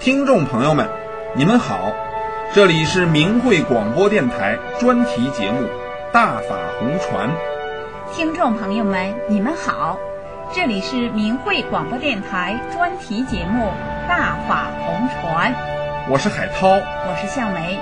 听众朋友们，你们好，这里是明慧广播电台专题节目《大法红传》。 听众朋友们，你们好，这里是明慧广播电台专题节目《大法红传》。 我是海涛， 我是向梅。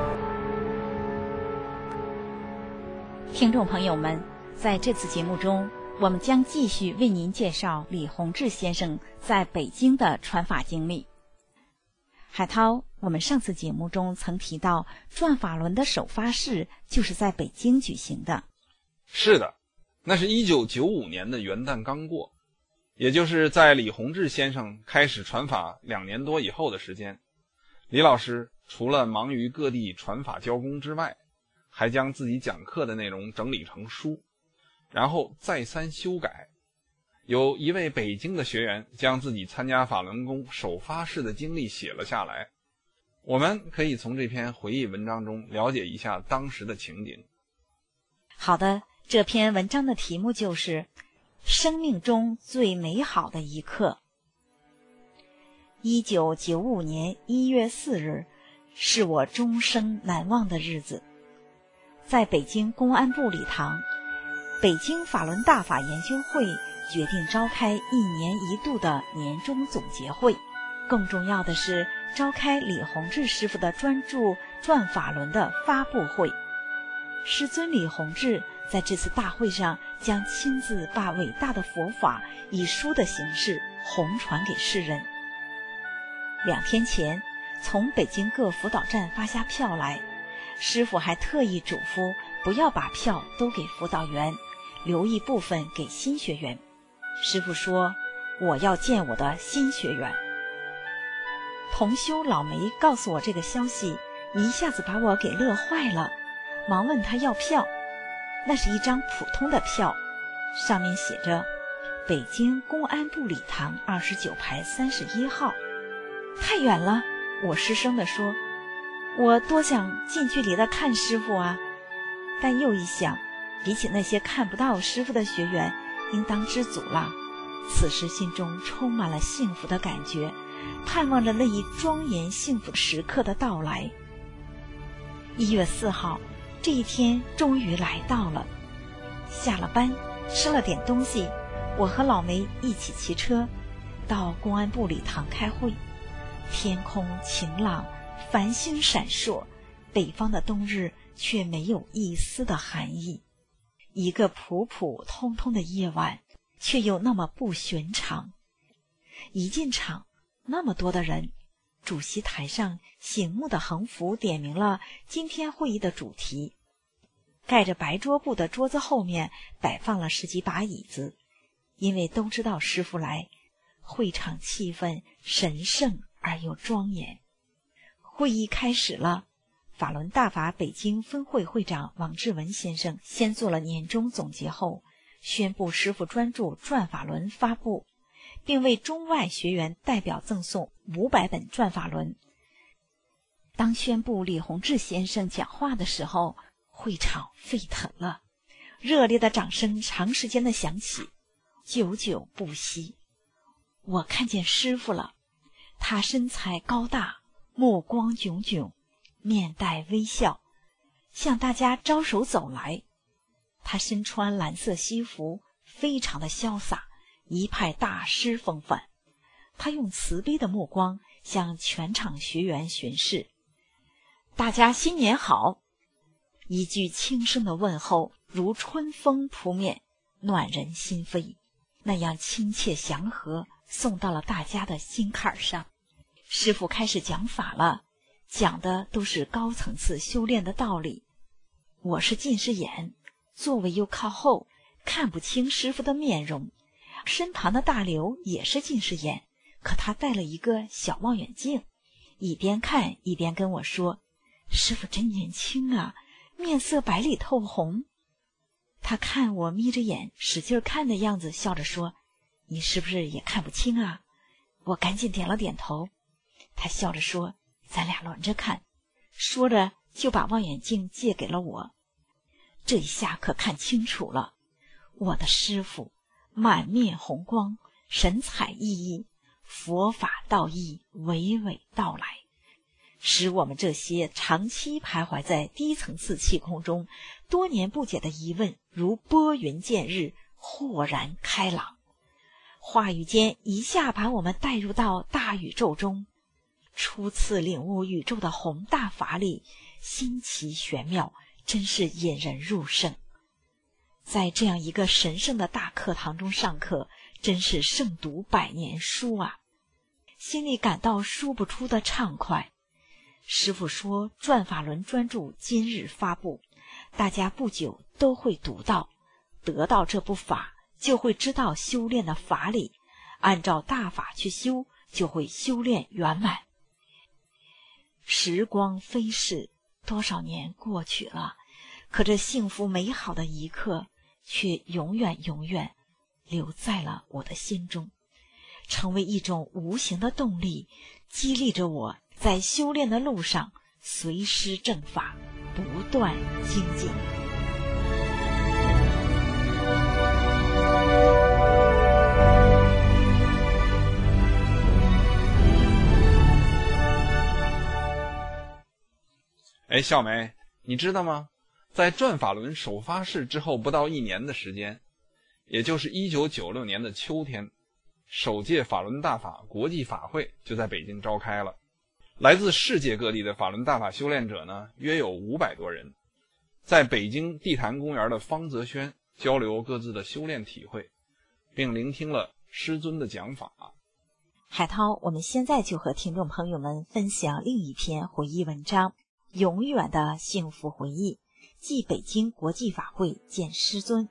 听众朋友们，在这次节目中，我们将继续为您介绍李洪志先生在北京的传法经历。海涛，我们上次节目中曾提到，转法轮的首发式就是在北京举行的。 是的，那是1995年的元旦刚过，也就是在李洪志先生开始传法2年多以后的时间。李老师除了忙于各地传法教功之外，还将自己讲课的内容整理成书，然后再三修改。有一位北京的学员将自己参加法轮功首发式的经历写了下来，我们可以从这篇回忆文章中了解一下当时的情景。 好的，这篇文章的题目就是生命中最美好的一刻。1995年1月4日是我终生难忘的日子。在北京公安部礼堂，北京法轮大法研究会决定召开1年1度的年终总结会，更重要的是召开李洪志师傅的专著《转法轮》的发布会。师尊李洪志在这次大会上将亲自把伟大的佛法以书的形式弘传给世人。2天前，从北京各辅导站发下票来，师傅还特意嘱咐不要把票都给辅导员，留一部分给新学员。师傅说，我要见我的新学员。同修老梅告诉我这个消息，一下子把我给乐坏了，忙问他要票。那是一张普通的票，上面写着北京公安部礼堂29排31号。太远了，我失声地说，我多想近距离的看师傅啊。但又一想，比起那些看不到师傅的学员，应当知足了。此时心中充满了幸福的感觉，盼望着那一庄严幸福时刻的到来。1月4号，这一天终于来到了。下了班，吃了点东西，我和老梅一起骑车到公安部礼堂开会。天空晴朗，繁星闪烁，北方的冬日却没有一丝的寒意。一个普普通通的夜晚，却又那么不寻常。一进场，那么多的人，主席台上醒目的横幅点明了今天会议的主题。盖着白桌布的桌子后面摆放了10几把椅子，因为都知道师父来，会场气氛神圣而又庄严。会议开始了，法轮大法北京分会会长王志文先生先做了年终总结后，宣布师父专著《转法轮》发布，并为中外学员代表赠送500本《转法轮》。当宣布李洪志先生讲话的时候，会场沸腾了，热烈的掌声长时间的响起，久久不息。我看见师父了，他身材高大，目光炯炯，面带微笑，向大家招手走来。他身穿蓝色西服，非常的潇洒，一派大师风范。他用慈悲的目光向全场学员巡视，大家新年好。一句轻声的问候如春风扑面，暖人心扉，那样亲切祥和，送到了大家的心坎上。师父开始讲法了，讲的都是高层次修炼的道理。我是近视眼，座位又靠后，看不清师父的面容。身旁的大刘也是近视眼，可他戴了一个小望远镜，一边看一边跟我说，师父真年轻啊，面色白里透红。他看我眯着眼使劲看的样子，笑着说，你是不是也看不清啊？我赶紧点了点头。他笑着说，咱俩轮着看，说着就把望远镜借给了我。这一下可看清楚了，我的师父满面红光，神采奕奕， 佛法道义娓娓道来，使我们这些长期徘徊在低层次气空中多年不解的疑问，如拨云见日，豁然开朗。话语间一下把我们带入到大宇宙中，初次领悟宇宙的宏大法理，新奇玄妙，真是引人入胜。在这样一个神圣的大课堂中上课，真是胜读百年书啊！心里感到说不出的畅快。师父说转法轮专著今日发布，大家不久都会读到，得到这部法，就会知道修炼的法理，按照大法去修，就会修炼圆满。时光飞逝，多少年过去了，可这幸福美好的一刻却永远留在了我的心中，成为一种无形的动力，激励着我在修炼的路上随师正法，不断精进。 小梅，你知道吗？在转法轮首发式之后不到1年的时间，也就是1996年的秋天，首届法轮大法国际法会就在北京召开了。来自世界各地的法轮大法修炼者呢，约有500多人，在北京地坛公园的方泽轩交流各自的修炼体会，并聆听了师尊的讲法。 海涛，我们现在就和听众朋友们分享另一篇回忆文章，永远的幸福回忆，即北京国际法会见师尊。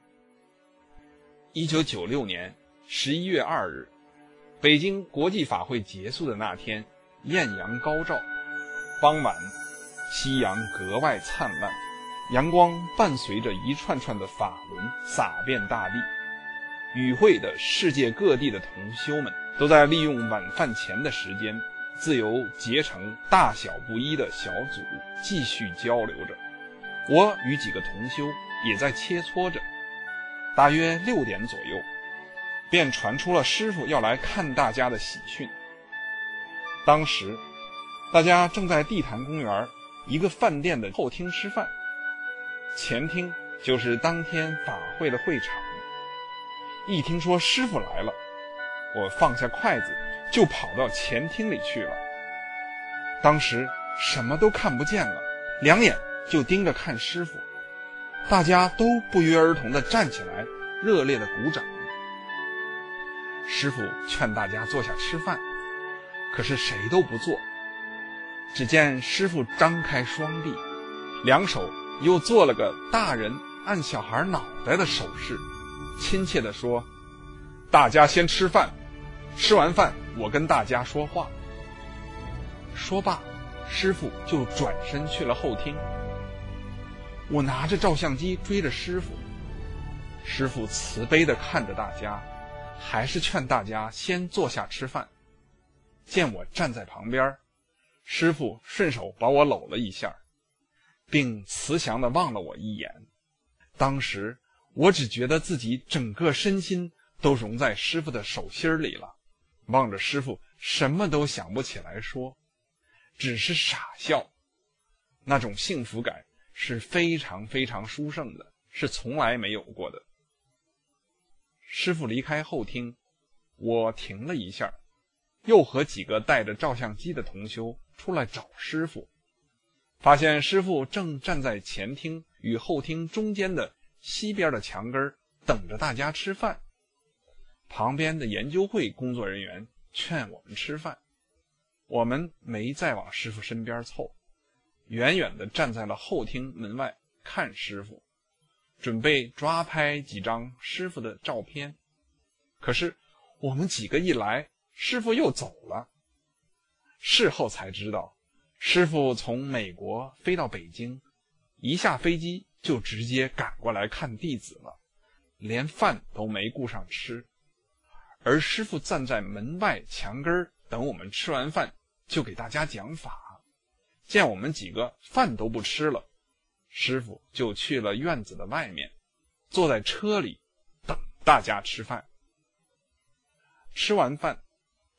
1996年11月2日，北京国际法会结束的那天，艳阳高照，傍晚夕阳格外灿烂，阳光伴随着一串串的法轮洒遍大地。与会的世界各地的同修们都在利用晚饭前的时间，自由结成大小不一的小组，继续交流着。我与几个同修也在切磋着。大约6点左右，便传出了师父要来看大家的喜讯。当时大家正在地坛公园一个饭店的后厅吃饭，前厅就是当天法会的会场。一听说师父来了，我放下筷子就跑到前厅里去了。当时什么都看不见了，两眼就盯着看师父。大家都不约而同地站起来，热烈地鼓掌。师父劝大家坐下吃饭，可是谁都不坐。只见师父张开双臂，两手又做了个大人按小孩脑袋的手势，亲切地说：“大家先吃饭，吃完饭我跟大家说话。”说罢，师父就转身去了后厅。我拿着照相机追着师父，师父慈悲地看着大家，还是劝大家先坐下吃饭。见我站在旁边，师父顺手把我搂了一下，并慈祥地望了我一眼。当时我只觉得自己整个身心都融在师父的手心里了，望着师父什么都想不起来说，只是傻笑。那种幸福感是非常非常殊胜的，是从来没有过的。师父离开后厅，我停了一下，又和几个带着照相机的同修出来找师父，发现师父正站在前厅与后厅中间的西边的墙根等着大家吃饭。旁边的研究会工作人员劝我们吃饭，我们没再往师父身边凑，远远地站在了后厅门外看师父，准备抓拍几张师父的照片。可是我们几个一来，师父又走了。事后才知道，师父从美国飞到北京，一下飞机就直接赶过来看弟子了，连饭都没顾上吃。而师父站在门外墙根等我们吃完饭，就给大家讲法。见我们几个饭都不吃了，师父就去了院子的外面，坐在车里等大家吃饭。吃完饭，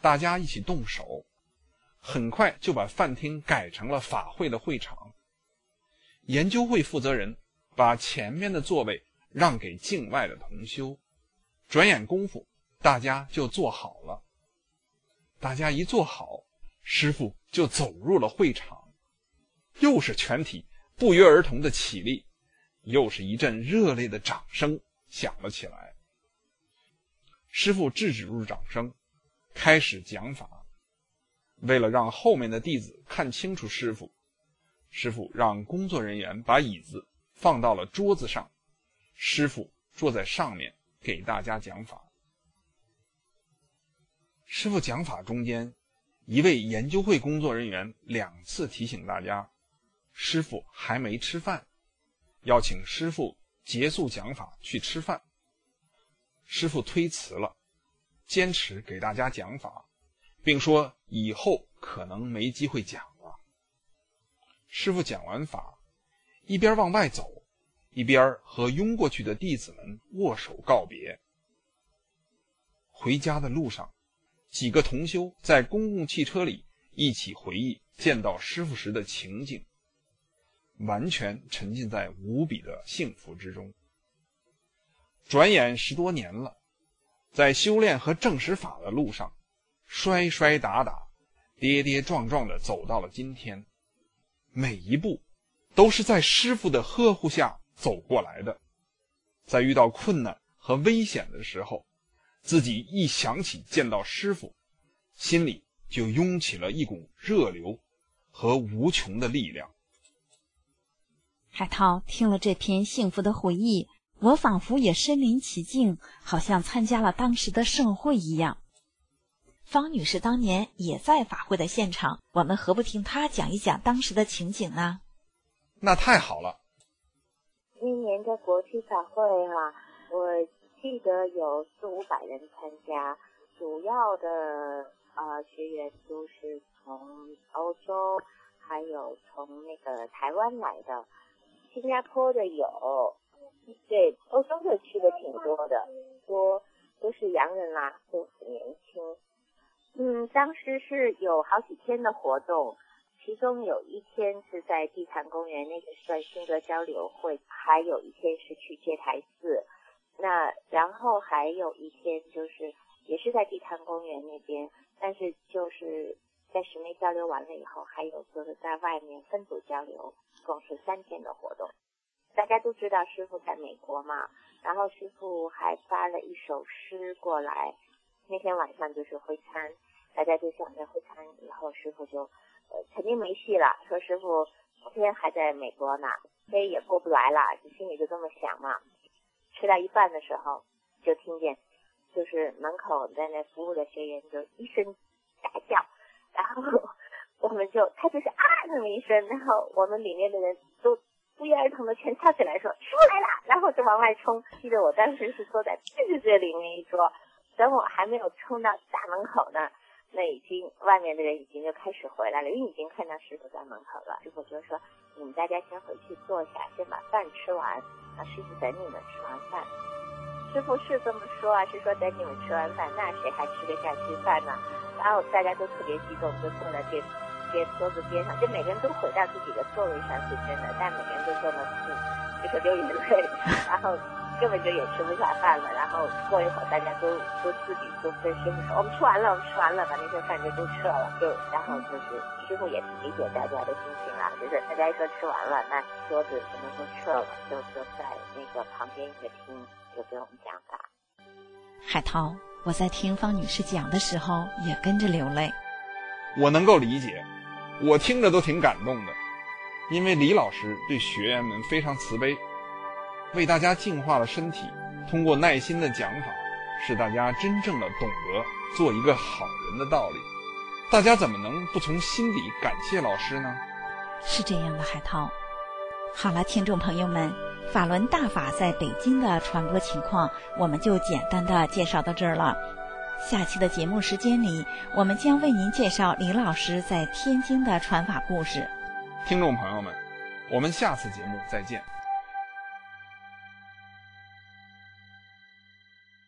大家一起动手，很快就把饭厅改成了法会的会场。研究会负责人把前面的座位让给境外的同修，转眼功夫大家就坐好了。大家一坐好，师父就走入了会场，又是全体不约而同的起立，又是一阵热烈的掌声响了起来。师父制止住掌声，开始讲法。为了让后面的弟子看清楚师父让工作人员把椅子放到了桌子上，师父坐在上面给大家讲法。师父讲法中间，一位研究会工作人员2次提醒大家，师父还没吃饭，要请师父结束讲法去吃饭。师父推辞了，坚持给大家讲法，并说以后可能没机会讲了。师父讲完法，一边往外走，一边和拥过去的弟子们握手告别。回家的路上，几个同修在公共汽车里一起回忆见到师父时的情景，完全沉浸在无比的幸福之中。转眼10多年了，在修炼和证实法的路上，摔摔打打，跌跌撞撞地走到了今天，每一步都是在师父的呵护下走过来的。在遇到困难和危险的时候，自己一想起见到师父，心里就涌起了一股热流和无穷的力量。 海涛听了这篇幸福的回忆，我仿佛也身临其境，好像参加了当时的盛会一样。方女士当年也在法会的现场，我们何不听她讲一讲当时的情景呢？ 那太好了。 那年的国际法会我记得有400-500人参加，主要的学员都是从欧洲，还有从那个台湾来的，新加坡的有，对，欧洲的去的挺多的，都是洋人啦，都很年轻。当时是有好几天的活动，其中有一天是在地坛公园，那个算心得交流会，还有一天是去戒台寺。那然后还有一天就是也是在地坛公园那边，但是就是在室内交流完了以后，还有就是在外面分组交流，共是3天的活动。大家都知道师父在美国嘛，然后师父还发了一首诗过来，那天晚上就是会餐，大家就想着会餐以后师父就肯定没戏了，说师父昨天还在美国呢，所以也过不来了，心里就这么想嘛。吃到一半的时候，就听见就是门口在那服务的学员就一声大叫，然后我们他就是那么一声，然后我们里面的人都不约而同的全跳起来说出来了，然后就往外冲。记得我当时是坐在最里面一桌，等我还没有冲到大门口呢，那外面的人已经就开始回来了，因为已经看到师父在门口了。师父就说你们大家先回去坐下，先把饭吃完，师父等你们吃完饭。师父是这么说是说等你们吃完饭，那谁还吃得下去饭呢？然后大家都特别激动，就坐在这桌子边上，就每个人都回到自己的座位上是真的，但每个人都坐那哭，就是流眼泪，然后根本就也吃不下饭了。然后过一会儿大家都自己都跟师父说我们吃完了，把那些饭就都撤了，然后就是师父也理解大家的心情啦，就是大家一说吃完了，那桌子什么都撤了，就在那个旁边一个厅就给我们讲法。 海涛，我在听方女士讲的时候也跟着流泪。 我能够理解，我听着都挺感动的，因为李老师对学员们非常慈悲，为大家净化了身体，通过耐心的讲法，使大家真正的懂得做一个好人的道理。大家怎么能不从心底感谢老师呢？ 是这样的，海涛。好了，听众朋友们，法轮大法在北京的传播情况，我们就简单的介绍到这儿了。下期的节目时间里，我们将为您介绍李老师在天津的传法故事。 听众朋友们，我们下次节目再见。